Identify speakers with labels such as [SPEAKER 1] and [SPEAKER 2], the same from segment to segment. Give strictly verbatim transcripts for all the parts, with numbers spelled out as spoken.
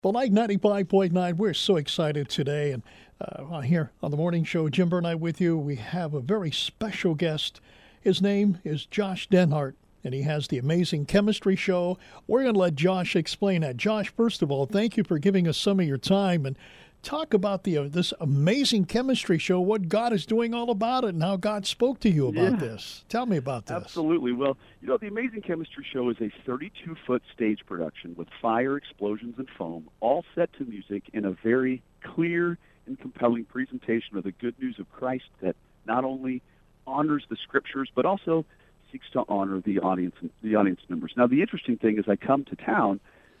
[SPEAKER 1] Well, like ninety-five point nine, we're so excited today. And uh, here on the morning show, Jim Burnett with you. We have a very special guest. His name is Josh Denhart, and he has the Amazing Chemistry Show. We're going to let Josh explain that. Josh, first of all, thank you for giving us some of your time and talk about the uh, this Amazing Chemistry Show, what God is doing all about it, and how God spoke to you about
[SPEAKER 2] Yeah,
[SPEAKER 1] this. Tell me about this.
[SPEAKER 2] absolutely. Well, you know, the Amazing Chemistry Show is a thirty-two foot stage production with fire, explosions, and foam, all set to music in a very clear and compelling presentation of the good news of Christ that not only honors the Scriptures, but also seeks to honor the audience, the audience members. Now, the interesting thing is I come to town,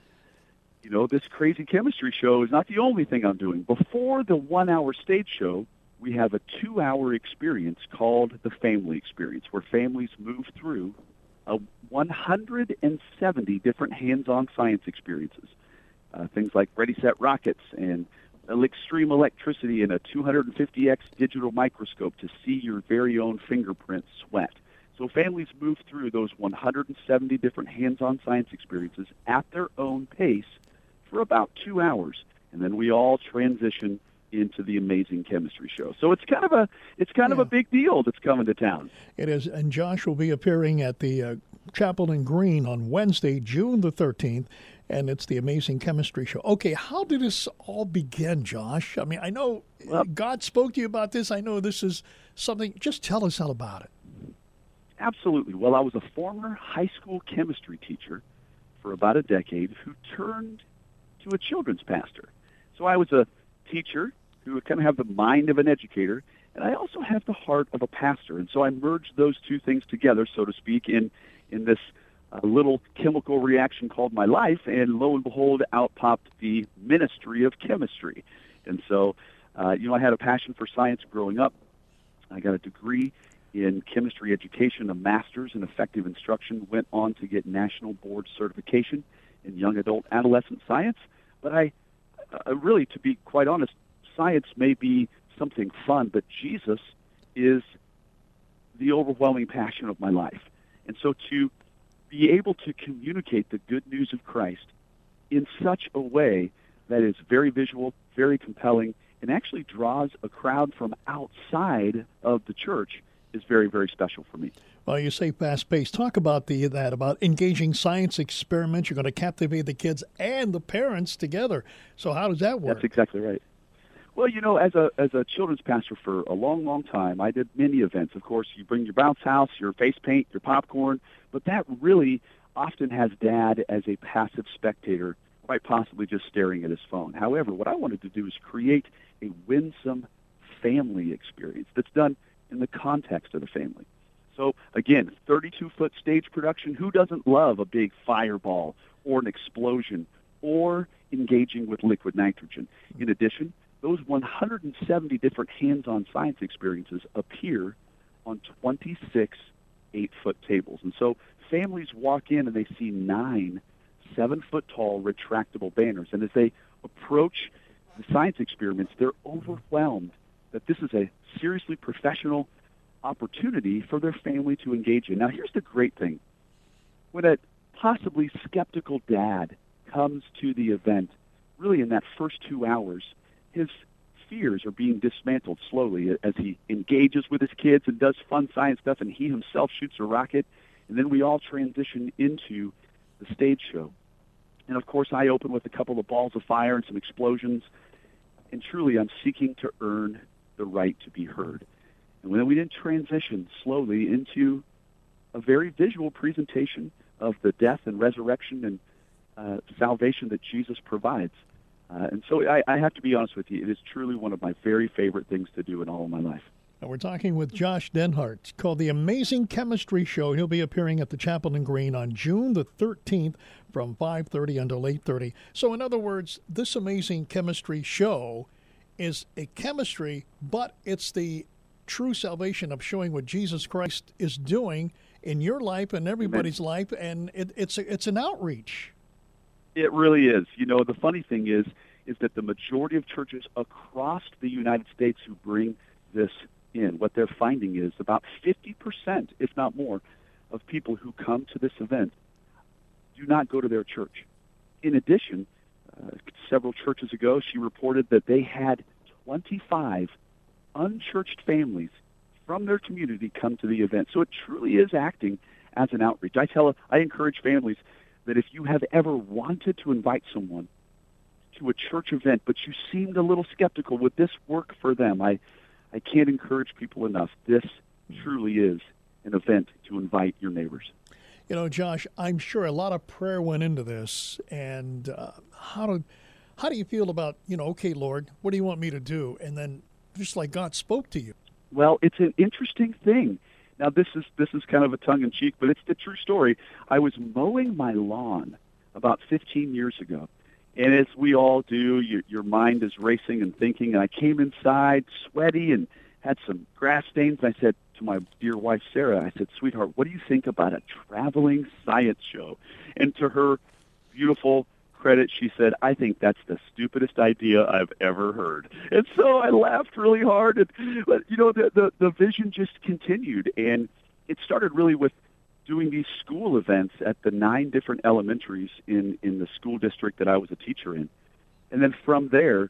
[SPEAKER 2] you know, this crazy chemistry show is not the only thing I'm doing. Before the one-hour stage show, we have a two-hour experience called the Family Experience, where families move through a one hundred seventy different hands-on science experiences. Uh, things like Ready, Set, Rockets and extreme electricity and a two hundred fifty x digital microscope to see your very own fingerprints sweat. So families move through those one hundred seventy different hands-on science experiences at their own pace for about two hours, and then we all transition into the Amazing Chemistry Show. So it's kind of a it's kind
[SPEAKER 1] Yeah.
[SPEAKER 2] of a big deal that's coming to town.
[SPEAKER 1] It is, and Josh will be appearing at the uh, Chapel and Green on Wednesday, June the thirteenth, and it's the Amazing Chemistry Show. Okay, how did this all begin, Josh? I mean, I know
[SPEAKER 2] Well,
[SPEAKER 1] God spoke to you about this. I know this is something. Just tell us all about it.
[SPEAKER 2] absolutely. Well, I was a former high school chemistry teacher for about a decade who turned to a children's pastor. So I was a teacher who would kind of have the mind of an educator, and I also have the heart of a pastor. And so I merged those two things together, so to speak, in in this uh, little chemical reaction called my life, and lo and behold, out popped the ministry of chemistry. And so, uh, you know, I had a passion for science growing up. I got a degree in chemistry education, a master's in effective instruction, went on to get national board certification in young adult adolescent science. But I, uh, really, to be quite honest, science may be something fun, but Jesus is the overwhelming passion of my life. And so to be able to communicate the good news of Christ in such a way that is very visual, very compelling, and actually draws a crowd from outside of the church is very, very special for me.
[SPEAKER 1] Well, you say fast-paced. Talk about the that about engaging science experiments. You're going to captivate the kids and the parents together. So how does that work?
[SPEAKER 2] That's exactly right. Well, you know, as a as a children's pastor for a long, long time, I did many events. Of course, you bring your bounce house, your face paint, your popcorn, but that really often has Dad as a passive spectator, quite possibly just staring at his phone. However, what I wanted to do is create a winsome family experience that's done in the context of the family. So, again, thirty-two foot stage production. Who doesn't love a big fireball or an explosion or engaging with liquid nitrogen? In addition, those one hundred seventy different hands-on science experiences appear on twenty-six eight-foot tables. And so families walk in and they see nine seven-foot-tall retractable banners. And as they approach the science experiments, they're overwhelmed that this is a seriously professional opportunity for their family to engage in. Now, here's the great thing. When a possibly skeptical dad comes to the event, really in that first two hours, his fears are being dismantled slowly as he engages with his kids and does fun science stuff, and he himself shoots a rocket, and then we all transition into the stage show. And, of course, I open with a couple of balls of fire and some explosions, and truly I'm seeking to earn the right to be heard. And then we then transition slowly into a very visual presentation of the death and resurrection and uh, salvation that Jesus provides. Uh, and so I, I have to be honest with you, it is truly one of my very favorite things to do in all of my life.
[SPEAKER 1] And we're talking with Josh Denhart. It's called The Amazing Chemistry Show. He'll be appearing at the Chapel and Green on June the thirteenth from five thirty until eight thirty. So in other words, this Amazing Chemistry Show is a chemistry, but it's the true salvation of showing what Jesus Christ is doing in your life and everybody's
[SPEAKER 2] Amen.
[SPEAKER 1] life, and it, it's a, it's an outreach.
[SPEAKER 2] It really is. You know, the funny thing is, is that the majority of churches across the United States who bring this in, what they're finding is about fifty percent, if not more, of people who come to this event do not go to their church. In addition, uh, uh, several churches ago, she reported that they had twenty-five unchurched families from their community come to the event. So it truly is acting as an outreach. I tell, I encourage families that if you have ever wanted to invite someone to a church event, but you seemed a little skeptical, would this work for them? I, I can't encourage people enough. This truly is an event to invite your neighbors.
[SPEAKER 1] You know, Josh, I'm sure a lot of prayer went into this. And uh, how do, how do you feel about, you know, okay, Lord, what do you want me to do? And then just like God spoke to you.
[SPEAKER 2] Well, it's an interesting thing. Now, this is this is kind of a tongue-in-cheek, but it's the true story. I was mowing my lawn about fifteen years ago, and as we all do, your, your mind is racing and thinking, and I came inside sweaty and had some grass stains, and I said to my dear wife, Sarah, I said, sweetheart, what do you think about a traveling science show? And to her beautiful credit, she said, I think that's the stupidest idea I've ever heard. And so I laughed really hard. And, but, you know, the, the, the vision just continued. And it started really with doing these school events at the nine different elementaries in, in the school district that I was a teacher in. And then from there,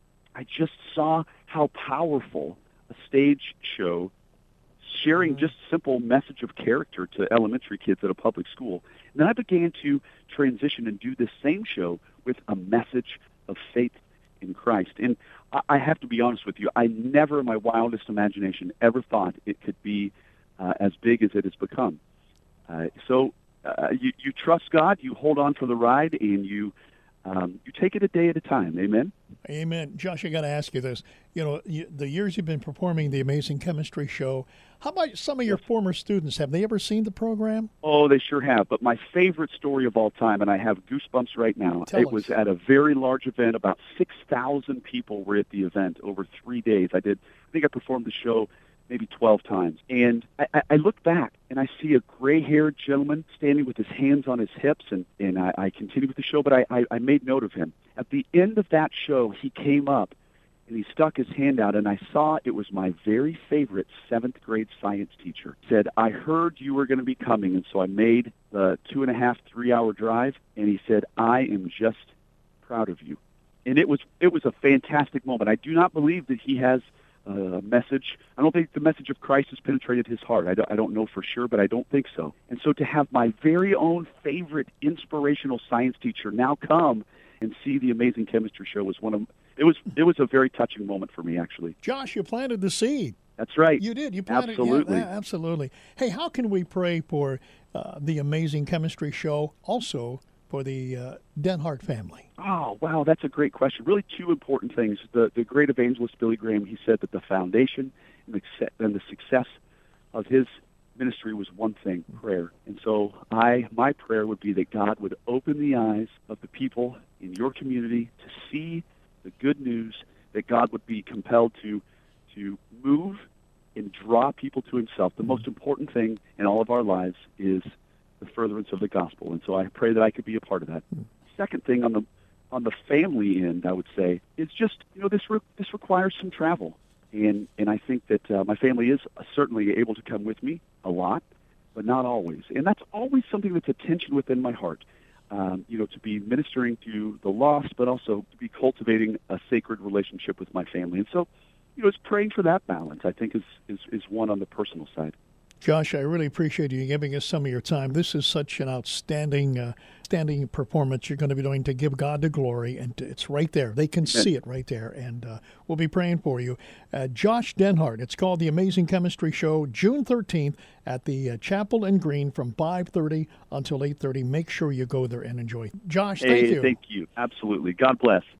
[SPEAKER 2] I just saw how powerful a stage show sharing just simple message of character to elementary kids at a public school. And then I began to transition and do this same show with a message of faith in Christ. And I, I have to be honest with you, I never in my wildest imagination ever thought it could be uh, as big as it has become. Uh, so uh, you, you trust God, you hold on for the ride, and you Um, you take it a day at a time. Amen?
[SPEAKER 1] Amen. Josh, I got to ask you this. You know, you, the years you've been performing the Amazing Chemistry Show, how about some of your yes. former students? Have they ever seen the program?
[SPEAKER 2] Oh, they sure have. But my favorite story of all time, and I have goosebumps right now,
[SPEAKER 1] Tell
[SPEAKER 2] it
[SPEAKER 1] us.
[SPEAKER 2] was at a very large event. About six thousand people were at the event over three days. I did. I think I performed the show maybe twelve times. And I, I look back, and I see a gray-haired gentleman standing with his hands on his hips, and, and I, I continued with the show, but I, I, I made note of him. At the end of that show, he came up, and he stuck his hand out, and I saw it was my very favorite seventh-grade science teacher. He said, I heard you were going to be coming, and so I made the two-and-a-half, three-hour drive, and he said, I am just proud of you. And it was it was a fantastic moment. I do not believe that he has a message. I don't think the message of Christ has penetrated his heart. I don't, I don't know for sure, but I don't think so. And so to have my very own favorite inspirational science teacher now come and see the Amazing Chemistry Show was one of it was it was a very touching moment for me, actually.
[SPEAKER 1] Josh, you planted the seed.
[SPEAKER 2] That's right.
[SPEAKER 1] You did. You planted
[SPEAKER 2] absolutely.
[SPEAKER 1] Yeah, absolutely. Hey, how can we pray for uh, the Amazing Chemistry Show, also for the uh, Denhart family?
[SPEAKER 2] Oh, wow, that's a great question. Really two important things. The the great evangelist Billy Graham, he said that the foundation and the, and the success of his ministry was one thing, prayer. And so I, my prayer would be that God would open the eyes of the people in your community to see the good news, that God would be compelled to to move and draw people to himself. The most important thing in all of our lives is the furtherance of the gospel. And so I pray that I could be a part of that. Second thing on the on the family end, I would say, is just, you know, this re- this requires some travel. And and I think that uh, my family is certainly able to come with me a lot, but not always. And that's always something that's a tension within my heart, um, you know, to be ministering to the lost, but also to be cultivating a sacred relationship with my family. And so, you know, it's praying for that balance, I think, is, is, is one on the personal side.
[SPEAKER 1] Josh, I really appreciate you giving us some of your time. This is such an outstanding uh, standing performance you're going to be doing to give God the glory, and it's right there. They can see it right there, and uh, we'll be praying for you. Uh, Josh Denhart, it's called The Amazing Chemistry Show, June thirteenth at the uh, Chapel and Green from five thirty until eight thirty. Make sure you go there and enjoy. Josh, thank
[SPEAKER 2] hey,
[SPEAKER 1] you.
[SPEAKER 2] Thank you. Absolutely. God bless.